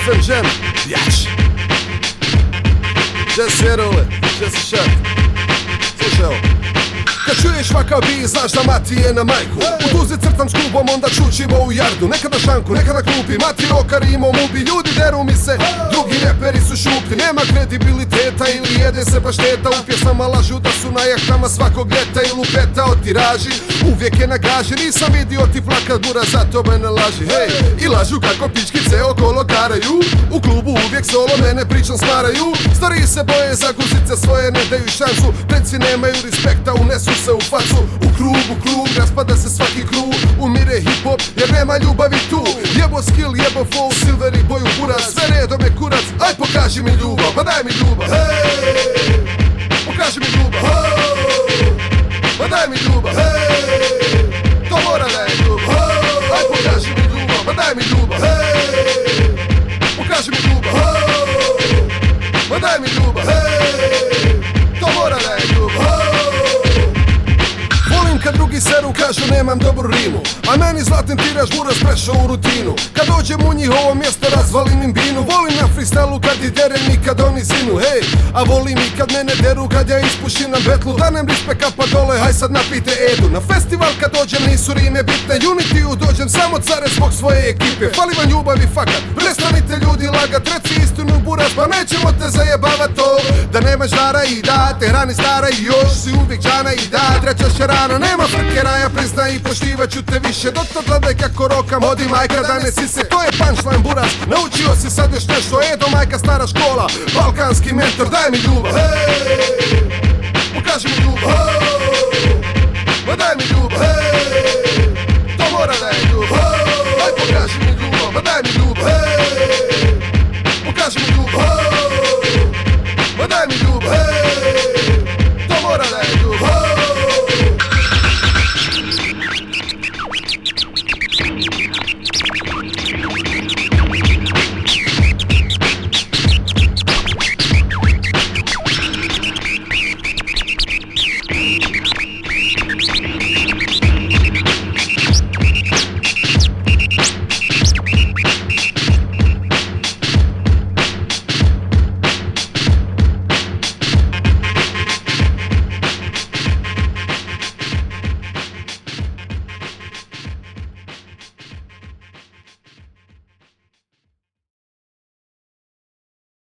FM Jam, jač. Jesse Jerole, Jesse Šat. Slušaj ovo. Kad čuješ vakav bi, znaš da mati je na majku. U tuzi crtam s klubom, onda čučimo u jardu. Nekada šanku, nekada klupi, mati rokar imao mubi. Ljudi deru mi se, drugi reperi su šuplji. Nema kredibiliteta ili jede se pašteta. U pjesama lažu da su na jahtama svakog ljeta. I lupeta o tiraži, uvijek je na gaži. Nisam vidio ti plakat bura, zato me ne laži. Hej, i lažu kako pičkice okolo karaju. U klubu uvijek solo mene pričom smaraju. Stariji se boje za guzice svoje, ne daju šansu. Preci nemaju respekta, unesu se u facu. U krug, raspada se svaki krug. Umire hip-hop jer nema ljubavi tu. Jebo skill, jebo flow, silver i boju buraz. Sve redom je kurac, aj pokaži mi ljubav. Pa daj mi ljubav, hej. Pokaži mi ljubav, hej. Pa daj mi ljubav, hej. To mora da je ljubav, hej. Aj pokaži mi ljubav, pa daj mi ljubav, hej. Pokaži mi ljubav, hej. Pa daj mi ljubav, hej. To mora da je ljubav, hej. Kad drugi seru kažu nemam dobru rimu, a meni zlatin tiraž buraz prešao u rutinu. Kad dođem u njihovo mjesto razvalim im binu. Volim na freestylu kad i derem i kad oni zinu, hej. A volim i kad mene deru kad ja ispušim na betlu. Danem rispeka pa dole, haj sad napijte Edu. Na festival kad dođem nisu rime bitne. Unity-u dođem samo care zbog svoje ekipe. Fali vam ljubav i fakat, prestanite ljudi lagat. Reci istinu buraz, pa nećemo te zajebavat to. Da nemaš žara i da te hrani stara i još si uvijek džana i da trećaš rano. Nema frkera, ja priznaj i poštivat ću te više. Dok to gledaj kako rokam, odi majka da ne sise. To je punchline buraz, naučio si sad još nešto. Edo majka stara škola, balkanski mentor, daj mi ljubav, hej. Pokaži mi ljubav, hej.